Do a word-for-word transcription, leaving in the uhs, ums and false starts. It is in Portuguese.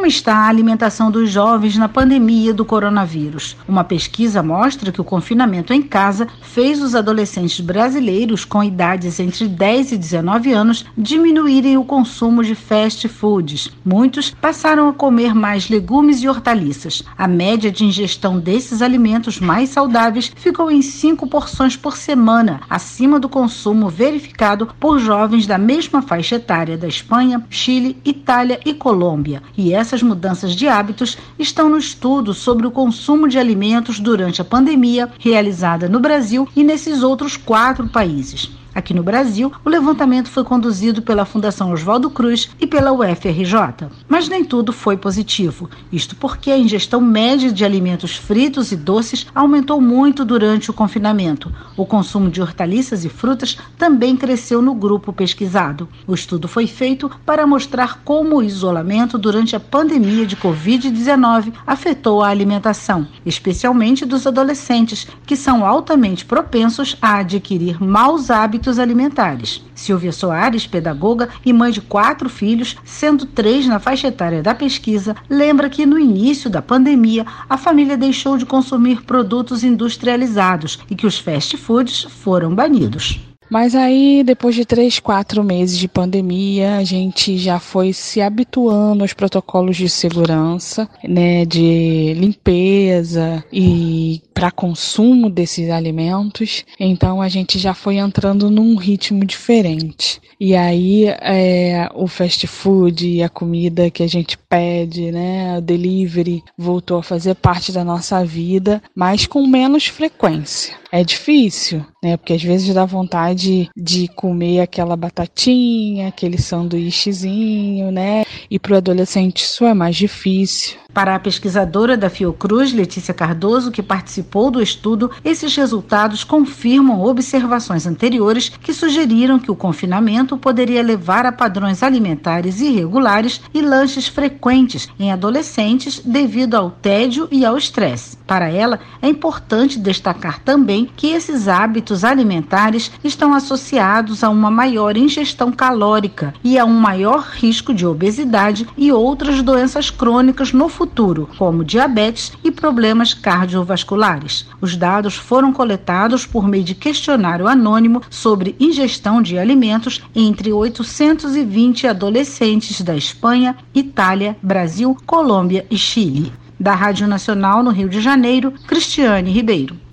Como está a alimentação dos jovens na pandemia do coronavírus? Uma pesquisa mostra que o confinamento em casa fez os adolescentes brasileiros com idades entre dez e dezenove anos diminuírem o consumo de fast foods. Muitos passaram a comer mais legumes e hortaliças. A média de ingestão desses alimentos mais saudáveis ficou em cinco porções por semana, acima do consumo verificado por jovens da mesma faixa etária da Espanha, Chile, Itália e Colômbia. E essas mudanças de hábitos estão no estudo sobre o consumo de alimentos durante a pandemia, realizada no Brasil e nesses outros quatro países. Aqui no Brasil, o levantamento foi conduzido pela Fundação Oswaldo Cruz e pela U F R J. Mas nem tudo foi positivo, isto porque a ingestão média de alimentos fritos e doces aumentou muito durante o confinamento. O consumo de hortaliças e frutas também cresceu no grupo pesquisado. O estudo foi feito para mostrar como o isolamento durante a pandemia de covid dezenove afetou a alimentação, especialmente dos adolescentes, que são altamente propensos a adquirir maus hábitos alimentares. Silvia Soares, pedagoga e mãe de quatro filhos, sendo três na faixa etária da pesquisa, lembra que no início da pandemia a família deixou de consumir produtos industrializados e que os fast foods foram banidos. Mas aí, depois de três, quatro meses de pandemia, a gente já foi se habituando aos protocolos de segurança, né, de limpeza e para consumo desses alimentos. Então, a gente já foi entrando num ritmo diferente. E aí, é, o fast food e a comida que a gente pede, né, o delivery, voltou a fazer parte da nossa vida, mas com menos frequência. É difícil, né? Porque às vezes dá vontade de comer aquela batatinha, aquele sanduíchezinho, né? E para o adolescente isso é mais difícil. Para a pesquisadora da Fiocruz, Letícia Cardoso, que participou do estudo, esses resultados confirmam observações anteriores que sugeriram que o confinamento poderia levar a padrões alimentares irregulares e lanches frequentes em adolescentes devido ao tédio e ao estresse. Para ela, é importante destacar também que esses hábitos alimentares estão associados a uma maior ingestão calórica e a um maior risco de obesidade e outras doenças crônicas no futuro, como diabetes e problemas cardiovasculares. Os dados foram coletados por meio de questionário anônimo sobre ingestão de alimentos entre oitocentos e vinte adolescentes da Espanha, Itália, Brasil, Colômbia e Chile. Da Rádio Nacional no Rio de Janeiro, Cristiane Ribeiro.